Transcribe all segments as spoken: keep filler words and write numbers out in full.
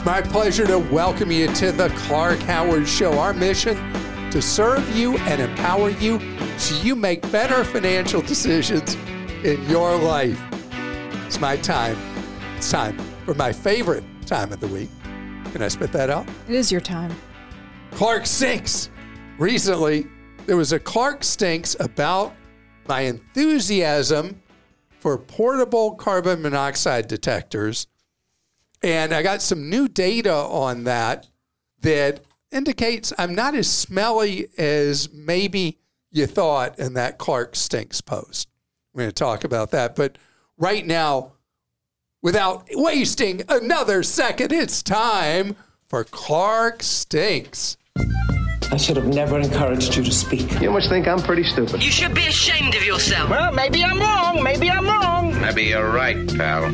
My pleasure to welcome you to the Clark Howard Show. Our mission, to serve you and empower you so you make better financial decisions in your life. It's my time. It's time for my favorite time of the week. Can I spit that out? It is your time. Clark Stinks. Recently, there was a Clark Stinks about my enthusiasm for portable carbon monoxide detectors. And I got some new data on that that indicates I'm not as smelly as maybe you thought in that Clark Stinks post. We're going to talk about that. But right now, without wasting another second, it's time for Clark Stinks. I should have never encouraged you to speak. You must think I'm pretty stupid. You should be ashamed of yourself. Well, maybe I'm wrong. Maybe I'm wrong. Maybe you're right, pal.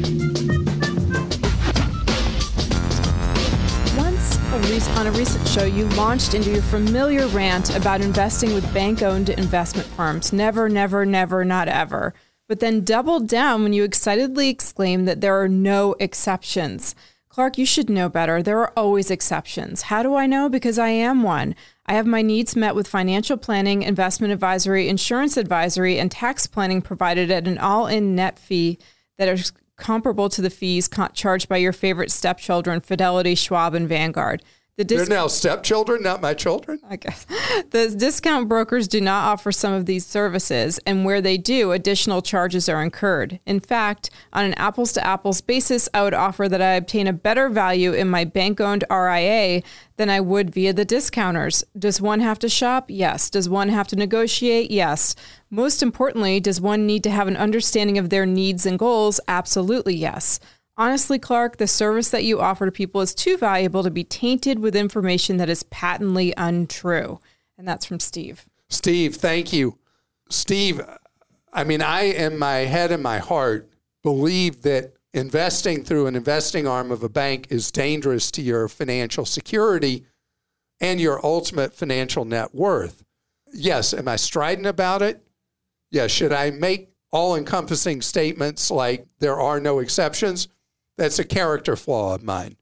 A rec- on a recent show, you launched into your familiar rant about investing with bank-owned investment firms. Never, never, never, not ever. But then doubled down when you excitedly exclaimed that there are no exceptions. Clark, you should know better. There are always exceptions. How do I know? Because I am one. I have my needs met with financial planning, investment advisory, insurance advisory, and tax planning provided at an all-in net fee that is comparable to the fees charged by your favorite stepchildren, Fidelity, Schwab, and Vanguard. The disc- They're now stepchildren, not my children? I guess. The discount brokers do not offer some of these services, and where they do, additional charges are incurred. In fact, on an apples-to-apples basis, I would offer that I obtain a better value in my bank-owned R I A than I would via the discounters. Does one have to shop? Yes. Does one have to negotiate? Yes. Most importantly, does one need to have an understanding of their needs and goals? Absolutely yes. Honestly, Clark, the service that you offer to people is too valuable to be tainted with information that is patently untrue. And that's from Steve. Steve, thank you. Steve, I mean, I, in my head and my heart, believe that investing through an investing arm of a bank is dangerous to your financial security and your ultimate financial net worth. Yes, am I strident about it? Yes, should I make all-encompassing statements like there are no exceptions? That's a character flaw of mine.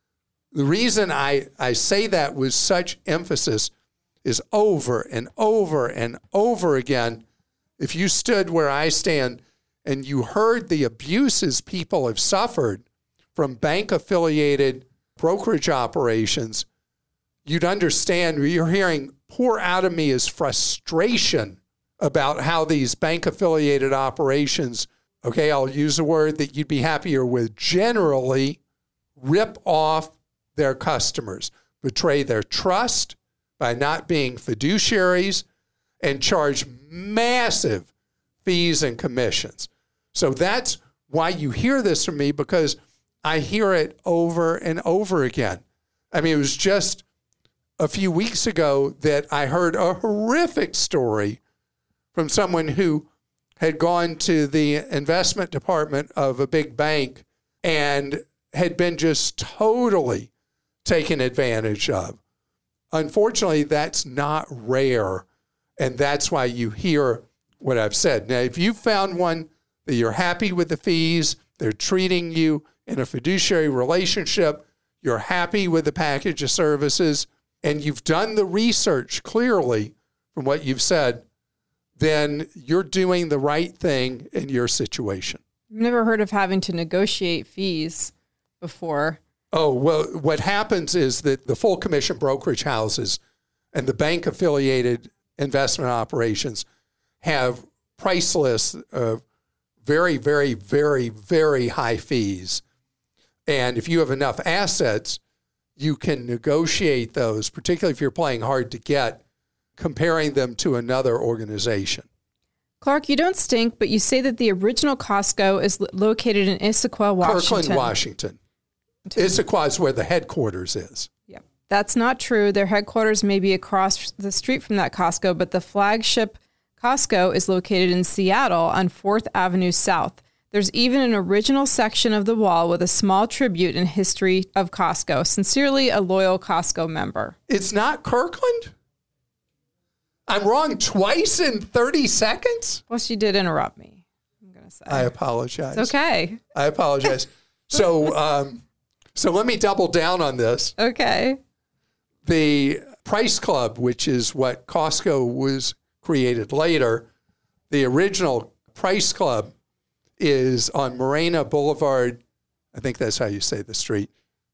The reason I, I say that with such emphasis is over and over and over again. If you stood where I stand and you heard the abuses people have suffered from bank-affiliated brokerage operations, you'd understand. You're hearing pour out of me is frustration about how these bank-affiliated operations, okay, I'll use a word that you'd be happier with, generally rip off their customers, betray their trust by not being fiduciaries, and charge massive fees and commissions. So that's why you hear this from me, because I hear it over and over again. I mean, it was just a few weeks ago that I heard a horrific story from someone who had gone to the investment department of a big bank and had been just totally taken advantage of. Unfortunately, that's not rare, and that's why you hear what I've said. Now, if you found one that you're happy with the fees, they're treating you in a fiduciary relationship, you're happy with the package of services, and you've done the research clearly from what you've said, then you're doing the right thing in your situation. I've never heard of having to negotiate fees before. Oh, well, what happens is that the full commission brokerage houses and the bank-affiliated investment operations have price lists of very, very, very, very high fees. And if you have enough assets, you can negotiate those, particularly if you're playing hard to get, comparing them to another organization. Clark, you don't stink, but you say that the original Costco is lo- located in Issaquah, Washington. Kirkland, Washington. Issaquah is where the headquarters is. Yep. That's not true. Their headquarters may be across the street from that Costco, but the flagship Costco is located in Seattle on fourth Avenue South. There's even an original section of the wall with a small tribute in history of Costco. Sincerely, a loyal Costco member. It's not Kirkland? I'm wrong twice in thirty seconds? Well, she did interrupt me, I'm going to say. I apologize. It's okay. I apologize. So um, So let me double down on this. Okay. The Price Club, which is what Costco was created later, the original Price Club is on Morena Boulevard. I think that's how you say the street,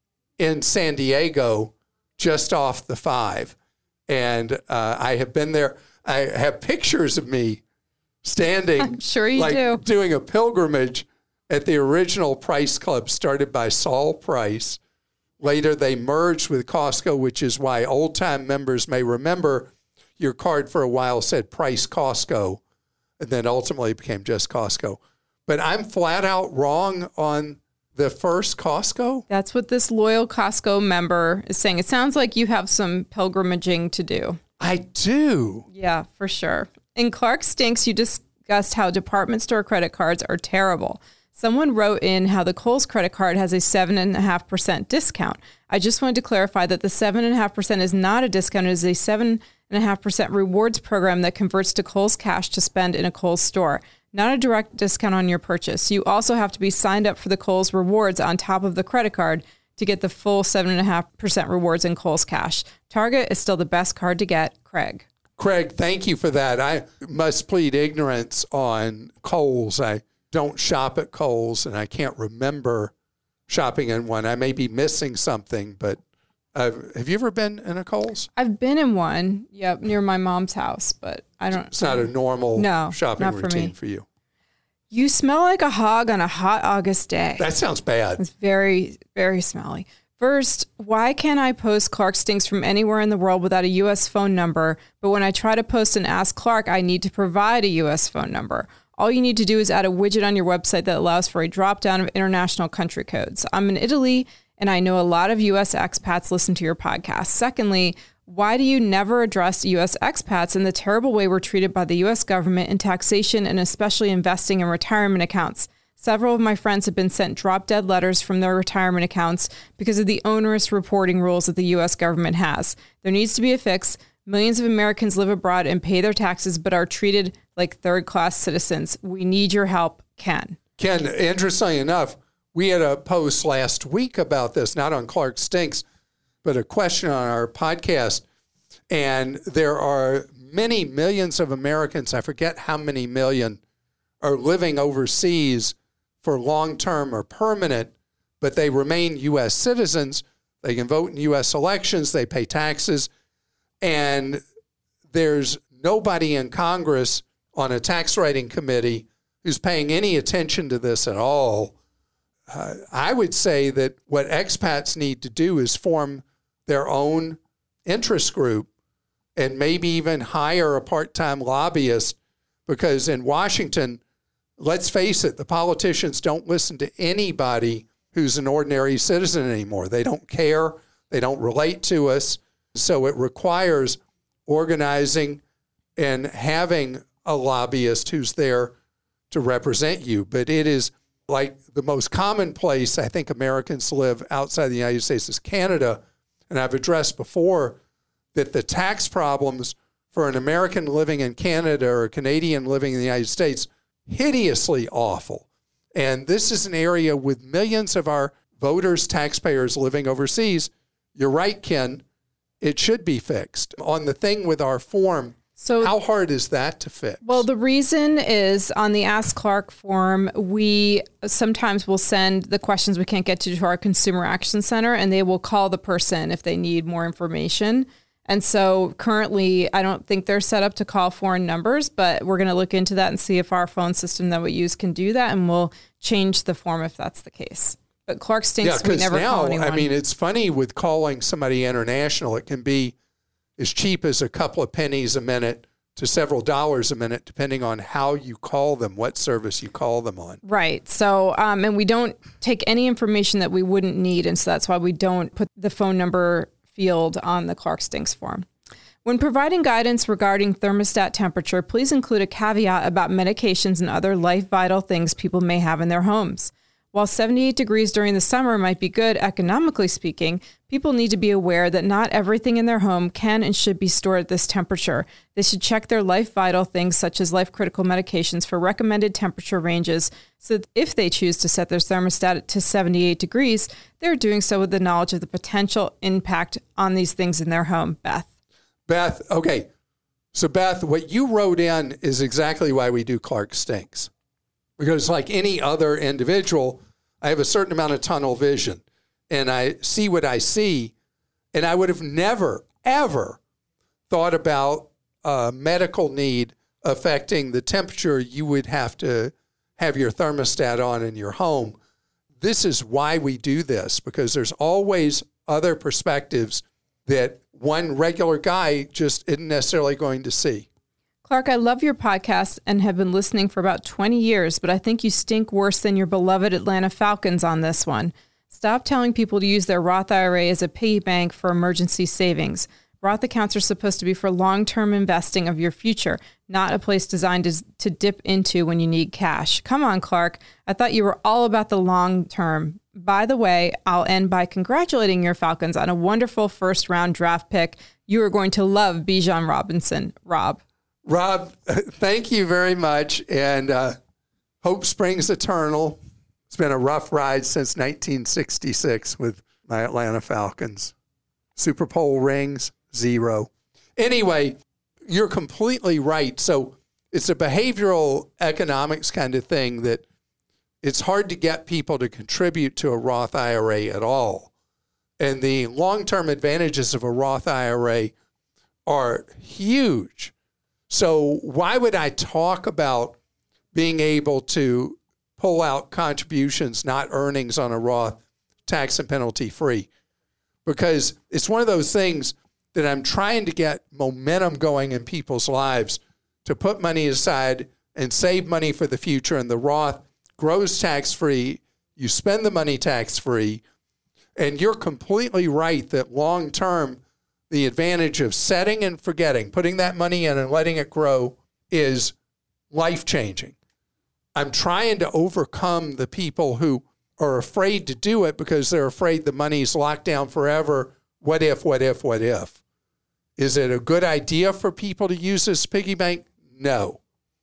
in San Diego, just off the five. And uh, I have been there. I have pictures of me standing, I'm sure you like do. doing a pilgrimage at the original Price Club started by Saul Price. Later, they merged with Costco, which is why old-time members may remember your card for a while said Price Costco, and then ultimately became just Costco. But I'm flat out wrong on the first Costco? That's what this loyal Costco member is saying. It sounds like you have some pilgrimaging to do. I do. Yeah, for sure. In Clark Stinks, you discussed how department store credit cards are terrible. Someone wrote in how the Kohl's credit card has a seven point five percent discount. I just wanted to clarify that the seven point five percent is not a discount. It is a seven point five percent rewards program that converts to Kohl's cash to spend in a Kohl's store. Not a direct discount on your purchase. You also have to be signed up for the Kohl's rewards on top of the credit card to get the full seven point five percent rewards in Kohl's cash. Target is still the best card to get. Craig. Craig, thank you for that. I must plead ignorance on Kohl's. I don't shop at Kohl's, and I can't remember shopping in one. I may be missing something, but uh, have you ever been in a Kohl's? I've been in one, yep, near my mom's house, but I don't. It's not a normal no, shopping not for routine me. for you. You smell like a hog on a hot August day. That sounds bad. It's very, very smelly. First, why can't I post Clark Stinks from anywhere in the world without a U S phone number? But when I try to post an Ask Clark, I need to provide a U S phone number. All you need to do is add a widget on your website that allows for a drop down of international country codes. I'm in Italy, and I know a lot of U S expats listen to your podcast. Secondly, why do you never address U S expats and the terrible way we're treated by the U S government in taxation and especially investing in retirement accounts? Several of my friends have been sent drop-dead letters from their retirement accounts because of the onerous reporting rules that the U S government has. There needs to be a fix. Millions of Americans live abroad and pay their taxes but are treated like third-class citizens. We need your help, Ken. Ken, interestingly enough, we had a post last week about this, not on Clark Stinks, but a question on our podcast. And there are many millions of Americans, I forget how many million, are living overseas for long-term or permanent, but they remain U S citizens. They can vote in U S elections. They pay taxes. And there's nobody in Congress on a tax writing committee who's paying any attention to this at all. Uh, I would say that what expats need to do is form their own interest group and maybe even hire a part-time lobbyist, because in Washington, let's face it, the politicians don't listen to anybody who's an ordinary citizen anymore. They don't care. They don't relate to us. So it requires organizing and having a lobbyist who's there to represent you. But it is like the most common place I think Americans live outside the United States is Canada. And I've addressed before that the tax problems for an American living in Canada or a Canadian living in the United States, hideously awful. And this is an area with millions of our voters, taxpayers living overseas. You're right, Ken. It should be fixed. On the thing with our form, so how hard is that to fix? Well, the reason is on the Ask Clark form, we sometimes will send the questions we can't get to to our Consumer Action Center, and they will call the person if they need more information. And so currently, I don't think they're set up to call foreign numbers, but we're going to look into that and see if our phone system that we use can do that, and we'll change the form if that's the case. But Clark Stinks, yeah, we never now, call anyone. I mean, it's funny with calling somebody international. It can be as cheap as a couple of pennies a minute to several dollars a minute, depending on how you call them, what service you call them on. Right. So, um, and we don't take any information that we wouldn't need. And so that's why we don't put the phone number field on the Clark Stinks form. When providing guidance regarding thermostat temperature, please include a caveat about medications and other life vital things people may have in their homes. While seventy-eight degrees during the summer might be good economically speaking, people need to be aware that not everything in their home can and should be stored at this temperature. They should check their life vital things such as life-critical medications for recommended temperature ranges, so that if they choose to set their thermostat to seventy-eight degrees, they're doing so with the knowledge of the potential impact on these things in their home. Beth. Beth, okay. So Beth, what you wrote in is exactly why we do Clark Stinks. Because like any other individual, I have a certain amount of tunnel vision and I see what I see. And I would have never, ever thought about a medical need affecting the temperature you would have to have your thermostat on in your home. This is why we do this, because there's always other perspectives that one regular guy just isn't necessarily going to see. Clark, I love your podcast and have been listening for about twenty years, but I think you stink worse than your beloved Atlanta Falcons on this one. Stop telling people to use their Roth I R A as a piggy bank for emergency savings. Roth accounts are supposed to be for long-term investing of your future, not a place designed to, to dip into when you need cash. Come on, Clark. I thought you were all about the long term. By the way, I'll end by congratulating your Falcons on a wonderful first-round draft pick. You are going to love Bijan Robinson. Rob. Rob, thank you very much. And uh, hope springs eternal. It's been a rough ride since nineteen sixty-six with my Atlanta Falcons. Super Bowl rings, zero. Anyway, you're completely right. So it's a behavioral economics kind of thing that it's hard to get people to contribute to a Roth I R A at all. And the long-term advantages of a Roth I R A are huge. So why would I talk about being able to pull out contributions, not earnings on a Roth, tax and penalty free? Because it's one of those things that I'm trying to get momentum going in people's lives to put money aside and save money for the future. And the Roth grows tax-free. You spend the money tax-free. And you're completely right that long-term, the advantage of setting and forgetting, putting that money in and letting it grow is life-changing. I'm trying to overcome the people who are afraid to do it because they're afraid the money's locked down forever. What if, what if, what if? Is it a good idea for people to use this piggy bank? No.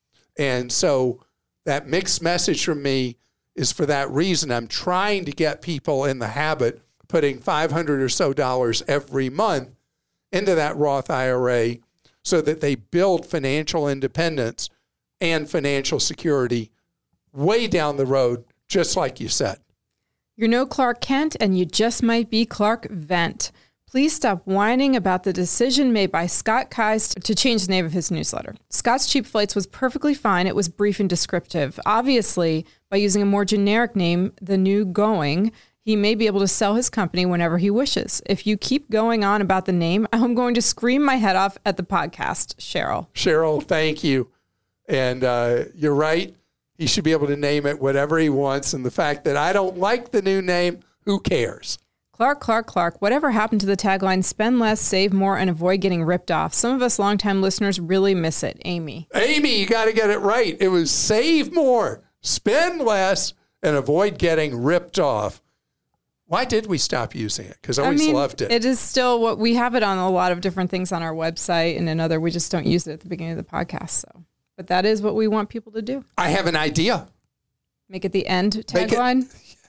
And so that mixed message from me is for that reason. I'm trying to get people in the habit of putting five hundred or so dollars every month into that Roth I R A so that they build financial independence and financial security way down the road, just like you said. You're no Clark Kent, and you just might be Clark Vent. Please stop whining about the decision made by Scott Keyes to change the name of his newsletter. Scott's Cheap Flights was perfectly fine. It was brief and descriptive. Obviously, by using a more generic name, The New Going, he may be able to sell his company whenever he wishes. If you keep going on about the name, I'm going to scream my head off at the podcast. Cheryl. Cheryl, thank you. And uh, you're right. He should be able to name it whatever he wants. And the fact that I don't like the new name, who cares? Clark, Clark, Clark, whatever happened to the tagline, spend less, save more, and avoid getting ripped off? Some of us longtime listeners really miss it. Amy. Amy, you got to get it right. It was save more, spend less, and avoid getting ripped off. Why did we stop using it? Because I always I mean, loved it. It is still what we have it on a lot of different things on our website and another. We just don't use it at the beginning of the podcast. So, but that is what we want people to do. I have an idea. Make it the end tagline.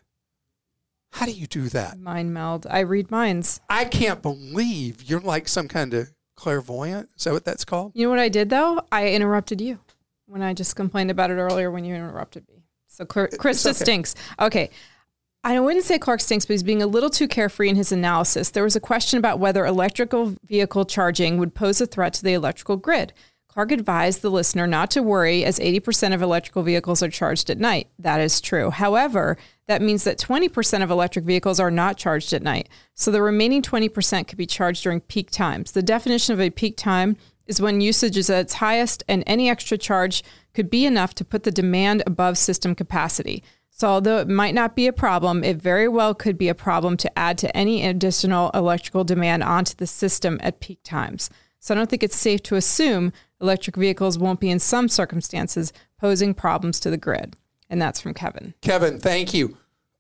How do you do that? Mind meld. I read minds. I can't believe you're like some kind of clairvoyant. Is that what that's called? You know what I did, though? I interrupted you when I just complained about it earlier when you interrupted me. So Krista okay. stinks. Okay. I wouldn't say Clark stinks, but he's being a little too carefree in his analysis. There was a question about whether electrical vehicle charging would pose a threat to the electrical grid. Clark advised the listener not to worry, as eighty percent of electrical vehicles are charged at night. That is true. However, that means that twenty percent of electric vehicles are not charged at night. So the remaining twenty percent could be charged during peak times. The definition of a peak time is when usage is at its highest and any extra charge could be enough to put the demand above system capacity. So although it might not be a problem, it very well could be a problem to add to any additional electrical demand onto the system at peak times. So I don't think it's safe to assume electric vehicles won't be, in some circumstances, posing problems to the grid. And that's from Kevin. Kevin, thank you.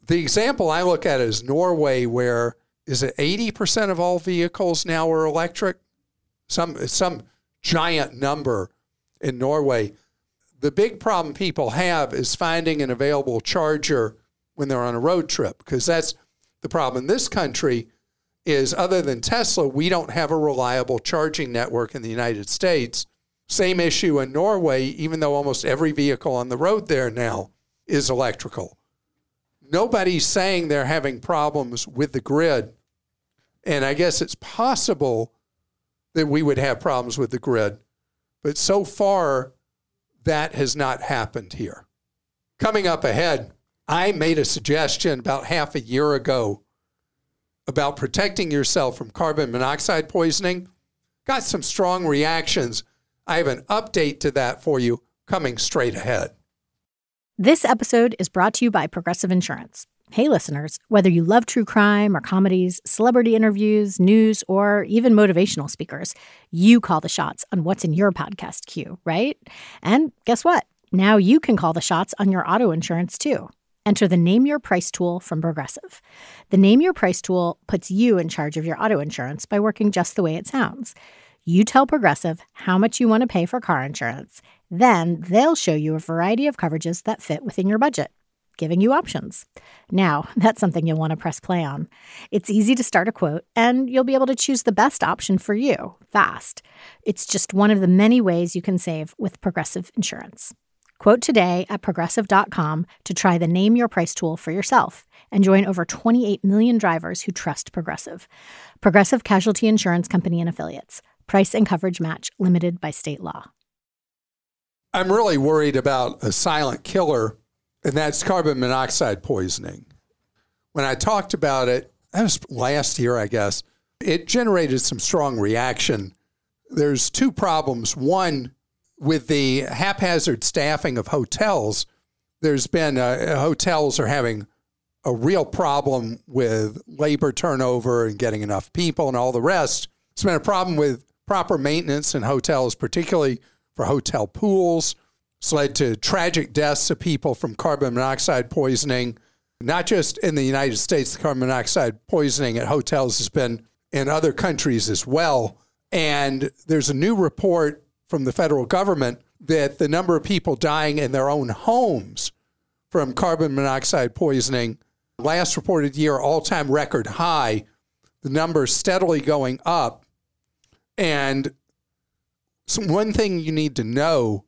The example I look at is Norway, where is it eighty percent of all vehicles now are electric? Some, some giant number in Norway. The big problem people have is finding an available charger when they're on a road trip, because that's the problem in this country is, other than Tesla, we don't have a reliable charging network in the United States. Same issue in Norway, even though almost every vehicle on the road there now is electrical. Nobody's saying they're having problems with the grid. And I guess it's possible that we would have problems with the grid. But so far, that has not happened here. Coming up ahead, I made a suggestion about half a year ago about protecting yourself from carbon monoxide poisoning. Got some strong reactions. I have an update to that for you coming straight ahead. This episode is brought to you by Progressive Insurance. Hey, listeners, whether you love true crime or comedies, celebrity interviews, news, or even motivational speakers, you call the shots on what's in your podcast queue, right? And guess what? Now you can call the shots on your auto insurance, too. Enter the Name Your Price tool from Progressive. The Name Your Price tool puts you in charge of your auto insurance by working just the way it sounds. You tell Progressive how much you want to pay for car insurance. Then they'll show you a variety of coverages that fit within your budget, giving you options. Now, that's something you'll want to press play on. It's easy to start a quote, and you'll be able to choose the best option for you fast. It's just one of the many ways you can save with Progressive Insurance. Quote today at progressive dot com to try the Name Your Price tool for yourself and join over twenty-eight million drivers who trust Progressive. Progressive Casualty Insurance Company and Affiliates. Price and coverage match limited by state law. I'm really worried about a silent killer, and that's carbon monoxide poisoning. When I talked about it, that was last year, I guess, it generated some strong reaction. There's two problems. One, with the haphazard staffing of hotels, there's been, uh, hotels are having a real problem with labor turnover and getting enough people and all the rest. It's been a problem with proper maintenance in hotels, particularly for hotel pools. It's led to tragic deaths of people from carbon monoxide poisoning. Not just in the United States, the carbon monoxide poisoning at hotels has been in other countries as well. And there's a new report from the federal government that the number of people dying in their own homes from carbon monoxide poisoning, last reported year, all-time record high, the number steadily going up. And so one thing you need to know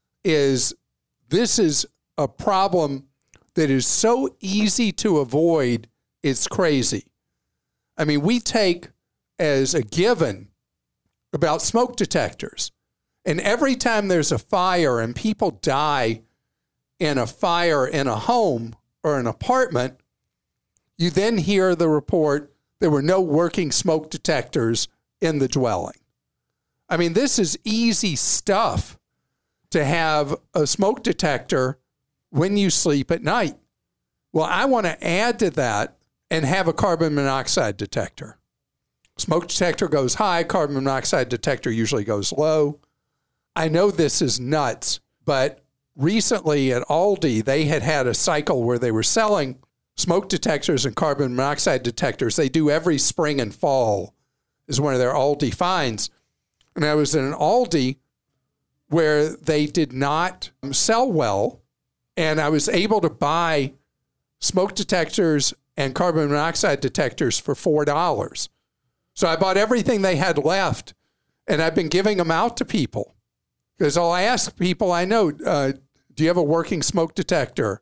is this is a problem that is so easy to avoid, it's crazy. I mean, we take as a given about smoke detectors. And every time there's a fire and people die in a fire in a home or an apartment, you then hear the report there were no working smoke detectors in the dwelling. I mean, this is easy stuff to have a smoke detector when you sleep at night. Well, I want to add to that and have a carbon monoxide detector. Smoke detector goes high, carbon monoxide detector usually goes low. I know this is nuts, but recently at Aldi, they had had a cycle where they were selling smoke detectors and carbon monoxide detectors. They do every spring and fall is one of their Aldi finds. And I was in an Aldi where they did not sell well, and I was able to buy smoke detectors and carbon monoxide detectors for four dollars. So I bought everything they had left, and I've been giving them out to people. Because I'll ask people I know, uh, do you have a working smoke detector?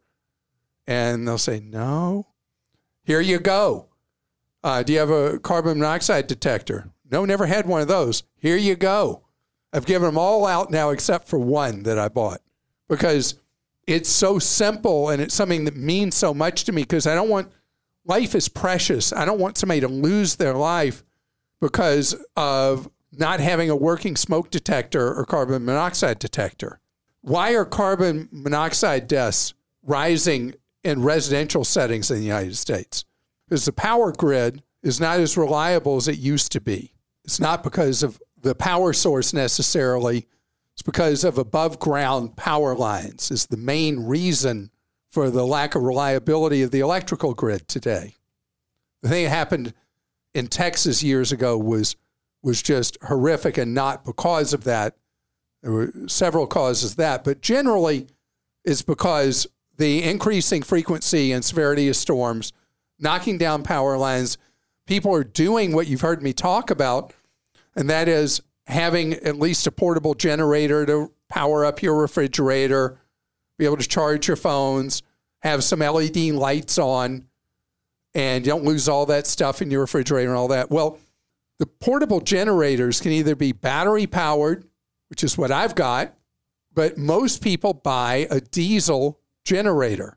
And they'll say, no. Here you go. Uh, do you have a carbon monoxide detector? No, never had one of those. Here you go. I've given them all out now except for one that I bought because it's so simple and it's something that means so much to me because I don't want, life is precious. I don't want somebody to lose their life because of not having a working smoke detector or carbon monoxide detector. Why are carbon monoxide deaths rising in residential settings in the United States? Because the power grid is not as reliable as it used to be. It's not because of the power source necessarily. It's because of above ground power lines is the main reason for the lack of reliability of the electrical grid today. The thing that happened in Texas years ago was was just horrific, and not because of that. There were several causes of that, but generally it's because the increasing frequency and severity of storms, knocking down power lines, people are doing what you've heard me talk about, and that is having at least a portable generator to power up your refrigerator, be able to charge your phones, have some L E D lights on, and you don't lose all that stuff in your refrigerator and all that. Well, the portable generators can either be battery powered, which is what I've got, but most people buy a diesel generator,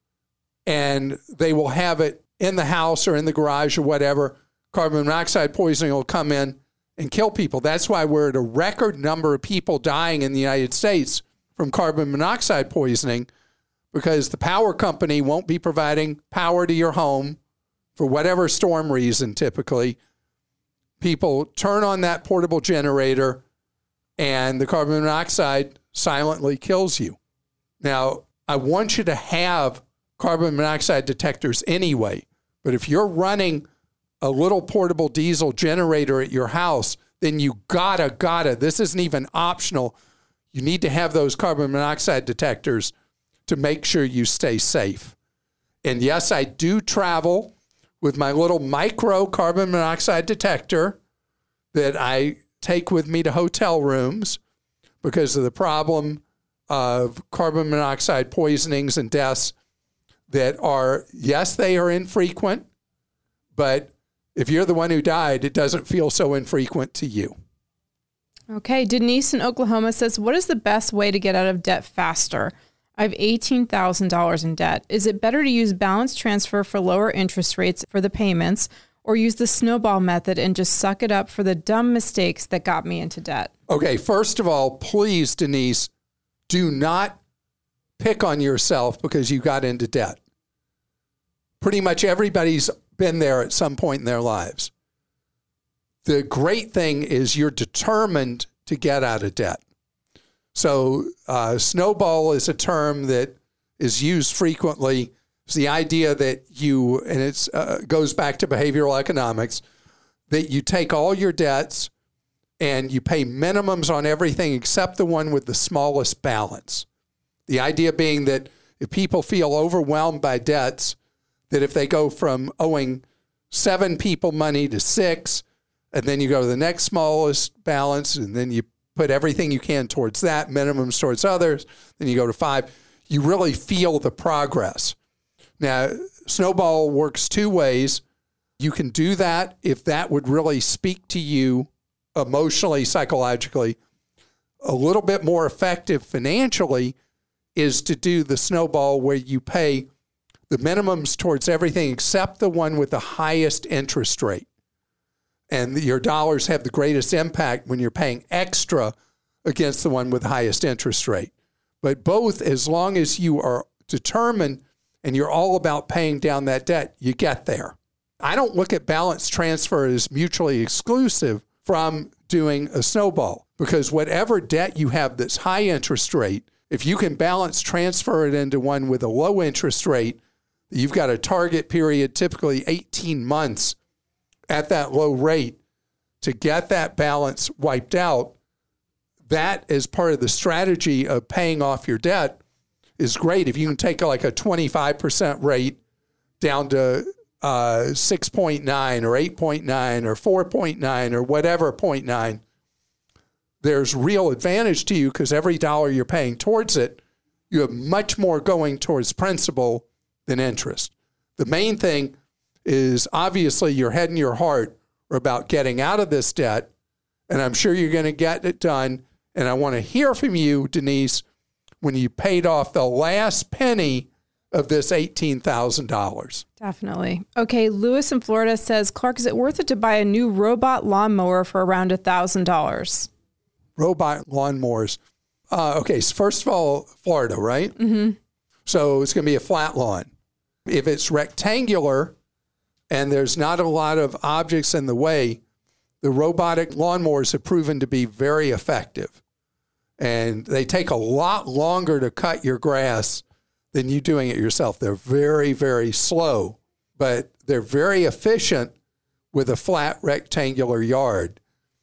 and they will have it in the house or in the garage or whatever. Carbon monoxide poisoning will come in and kill people. That's why we're at a record number of people dying in the United States from carbon monoxide poisoning, because the power company won't be providing power to your home for whatever storm reason. Typically, people turn on that portable generator and the carbon monoxide silently kills you. Now, I want you to have carbon monoxide detectors anyway, but if you're running a little portable diesel generator at your house, then you gotta, gotta, this isn't even optional. You need to have those carbon monoxide detectors to make sure you stay safe. And yes, I do travel with my little micro carbon monoxide detector that I take with me to hotel rooms because of the problem of carbon monoxide poisonings and deaths that are, yes, they are infrequent, but if you're the one who died, it doesn't feel so infrequent to you. Okay, Denise in Oklahoma says, what is the best way to get out of debt faster? I have eighteen thousand dollars in debt. Is it better to use balance transfer for lower interest rates for the payments, or use the snowball method and just suck it up for the dumb mistakes that got me into debt? Okay, first of all, please, Denise, do not pick on yourself because you got into debt. Pretty much everybody's been there at some point in their lives. The great thing is you're determined to get out of debt. So uh, snowball is a term that is used frequently. It's the idea that you, and it uh, goes back to behavioral economics, that you take all your debts and you pay minimums on everything except the one with the smallest balance. The idea being that if people feel overwhelmed by debts, that if they go from owing seven people money to six, and then you go to the next smallest balance, and then you put everything you can towards that, minimums towards others, then you go to five, you really feel the progress. Now, snowball works two ways. You can do that if that would really speak to you emotionally, psychologically. A little bit more effective financially is to do the snowball where you pay the minimums towards everything except the one with the highest interest rate. And your dollars have the greatest impact when you're paying extra against the one with the highest interest rate. But both, as long as you are determined and you're all about paying down that debt, you get there. I don't look at balance transfer as mutually exclusive from doing a snowball, because whatever debt you have that's high interest rate, if you can balance transfer it into one with a low interest rate, you've got a target period, typically eighteen months at that low rate to get that balance wiped out. That is part of the strategy of paying off your debt is great. If you can take like a twenty-five percent rate down to uh, six point nine or eight point nine or four point nine or whatever zero point nine, there's real advantage to you because every dollar you're paying towards it, you have much more going towards principal than interest. The main thing is obviously your head and your heart are about getting out of this debt, and I'm sure you're going to get it done. And I want to hear from you, Denise, when you paid off the last penny of this eighteen thousand dollars. Definitely. Okay, Lewis in Florida says, Clark, is it worth it to buy a new robot lawnmower for around one thousand dollars? Robot lawnmowers. Uh, okay, so first of all, Florida, right? Mm-hmm. So it's going to be a flat lawn. If it's rectangular and there's not a lot of objects in the way, the robotic lawnmowers have proven to be very effective. And they take a lot longer to cut your grass than you doing it yourself. They're very, very slow, but they're very efficient with a flat rectangular yard.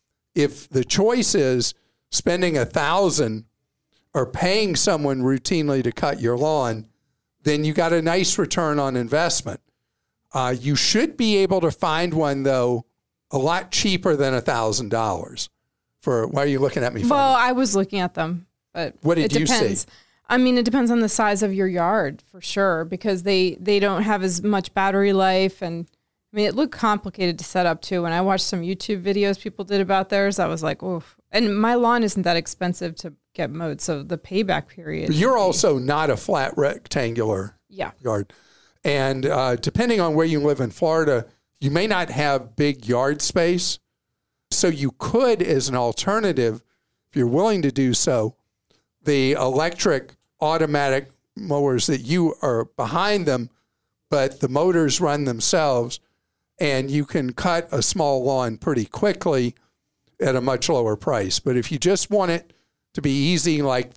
If the choice is spending a thousand or paying someone routinely to cut your lawn, then you got a nice return on investment. Uh, you should be able to find one, though, a lot cheaper than a thousand dollars. For why are you looking at me? Funny? Well, I was looking at them, but what did it you depends. see? I mean, it depends on the size of your yard for sure, because they, they don't have as much battery life. And I mean, it looked complicated to set up too. When I watched some YouTube videos people did about theirs, I was like, oof. And my lawn isn't that expensive to get mowed, so the payback period. You're also not a flat rectangular yeah. yard. And uh, depending on where you live in Florida, you may not have big yard space. So you could, as an alternative, if you're willing to do so, the electric automatic mowers that you are behind them, but the motors run themselves, and you can cut a small lawn pretty quickly at a much lower price. But if you just want it to be easy, like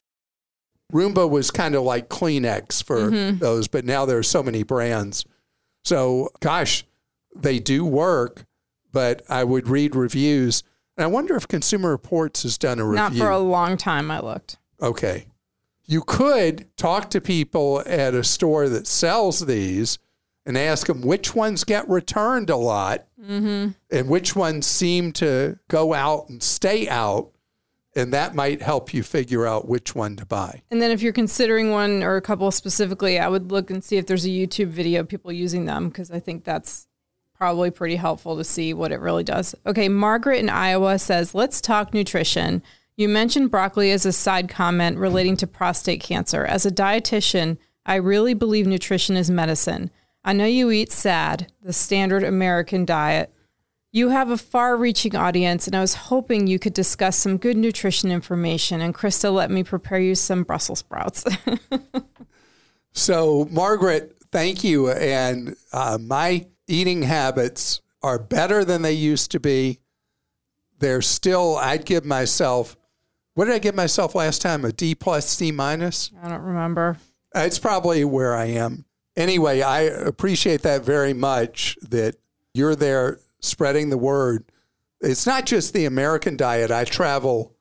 Roomba was kind of like Kleenex for mm-hmm. those, but now there are so many brands. So, gosh, they do work, but I would read reviews. And I wonder if Consumer Reports has done a review. Not for a long time, I looked. Okay. You could talk to people at a store that sells these and ask them which ones get returned a lot mm-hmm. and which ones seem to go out and stay out. And that might help you figure out which one to buy. And then if you're considering one or a couple specifically, I would look and see if there's a YouTube video of people using them, because I think that's probably pretty helpful to see what it really does. Okay, Margaret in Iowa says, let's talk nutrition. You mentioned broccoli as a side comment relating to prostate cancer. As a dietitian, I really believe nutrition is medicine. I know you eat S A D, the standard American diet. You have a far-reaching audience, and I was hoping you could discuss some good nutrition information. And Krista let me prepare you some Brussels sprouts. So, Margaret, thank you. And uh, my eating habits are better than they used to be. They're still, I'd give myself, what did I give myself last time? A D plus, C minus? I don't remember. It's probably where I am. Anyway, I appreciate that very much, that you're there spreading the word. It's not just the American diet. I travel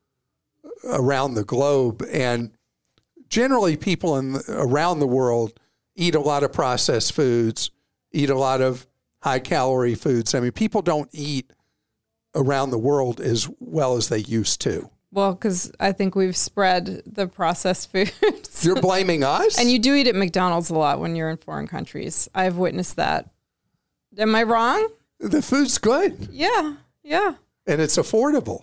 around the globe, and generally people in around the world eat a lot of processed foods, eat a lot of high-calorie foods. I mean, people don't eat around the world as well as they used to. Well, because I think we've spread the processed foods. You're blaming us? And you do eat at McDonald's a lot when you're in foreign countries. I've witnessed that. Am I wrong? The food's good. Yeah, yeah. And it's affordable.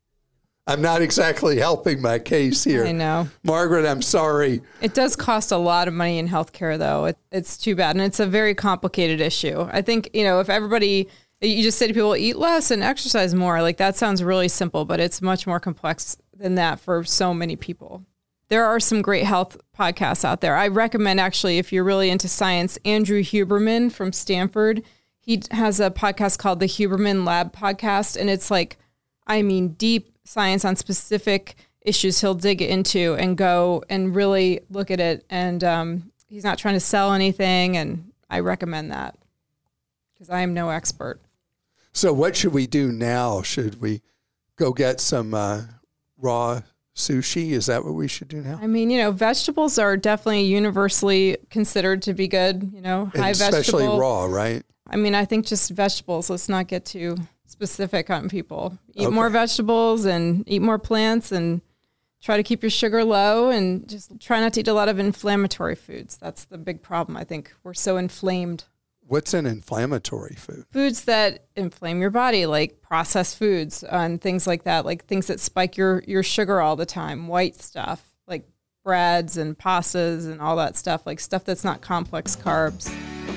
I'm not exactly helping my case here. I know. Margaret, I'm sorry. It does cost a lot of money in healthcare, though. It, it's too bad. And it's a very complicated issue. I think, you know, if everybody, you just say to people, eat less and exercise more, like that sounds really simple, but it's much more complex than that for so many people. There are some great health podcasts out there. I recommend, actually, if you're really into science, Andrew Huberman from Stanford. He has a podcast called the Huberman Lab Podcast, and it's like, I mean, deep science on specific issues he'll dig into and go and really look at it. And um, he's not trying to sell anything, and I recommend that because I am no expert. So what should we do now? Should we go get some uh, raw sushi? Is that what we should do now? I mean, you know, vegetables are definitely universally considered to be good, you know, high and especially vegetable. raw, right? I mean, I think just vegetables. Let's not get too specific on people. Eat Okay. more vegetables and eat more plants and try to keep your sugar low and just try not to eat a lot of inflammatory foods. That's the big problem. I think we're so inflamed. What's an inflammatory food? Foods that inflame your body, like processed foods and things like that, like things that spike your, your sugar all the time, white stuff, like breads and pastas and all that stuff, like stuff that's not complex carbs.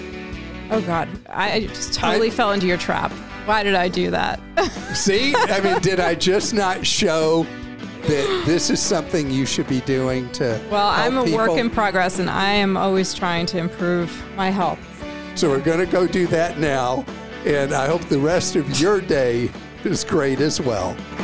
Oh, God. I just totally I, fell into your trap. Why did I do that? See? I mean, did I just not show that this is something you should be doing to Well, help I'm a people? work in progress, and I am always trying to improve my health. So we're going to go do that now, and I hope the rest of your day is great as well.